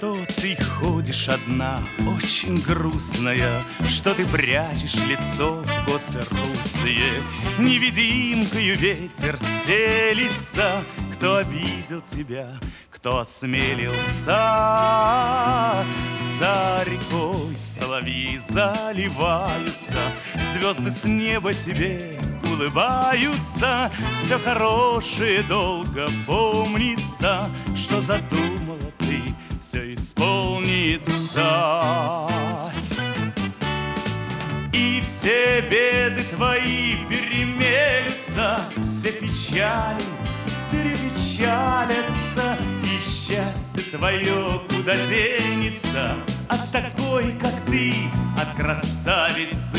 Что ты ходишь одна, очень грустная, что ты прячешь лицо в косы русые. Невидимкою ветер стелится. Кто обидел тебя, кто осмелился? За рекой соловьи заливаются, звезды с неба тебе улыбаются. Все хорошее долго помнится, что задумала ты, все исполнится. И все беды твои перемелются, все печали перепечалятся, и счастье твое куда денется от такой, как ты, от красавицы.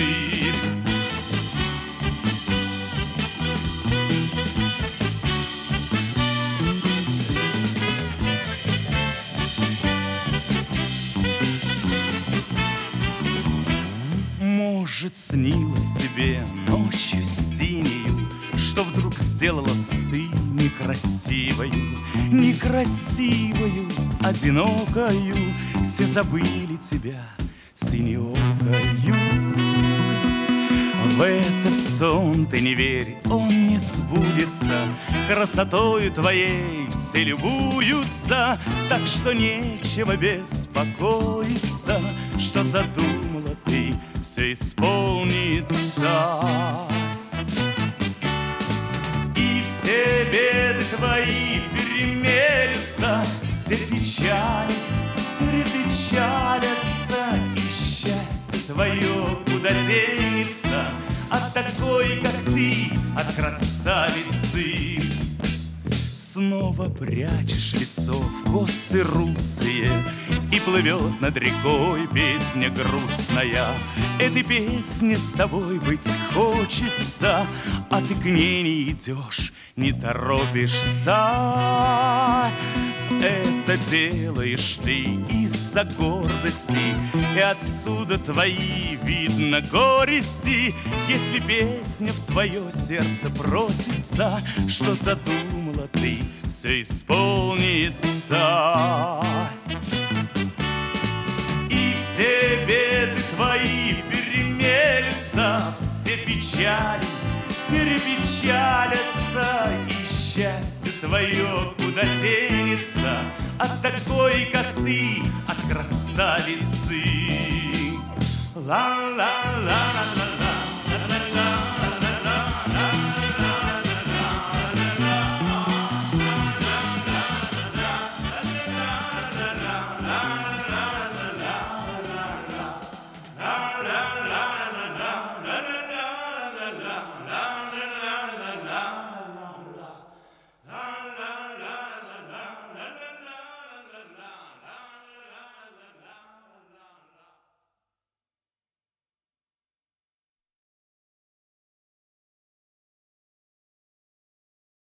Может, снилось тебе ночью синею, что вдруг сделалась ты некрасивою, некрасивою, одинокою. Все забыли тебя синеокою. В этот сон ты не верь, он не сбудется. Красотою твоей все любуются, так что нечего беспокоиться. Что задумала ты, все исполнится. И все беды твои перемелются, все печали перепечалятся, и счастье твое куда денется от такой, как ты, от красавицы. Снова прячешь лицо в косы русые, и плывет над рекой песня грустная. Этой песне с тобой быть хочется, а ты к ней не идешь, не торопишься. Это делаешь ты из-за гордости, и отсюда твои, видно, горести. Если песня в твое сердце просится, что задумала ты, все исполнится. И все беды твои перемелются, все печали перепечалятся, и счастье твое куда денется от такой, как ты, от красавицы. Ла-ла-ла-ла-ла.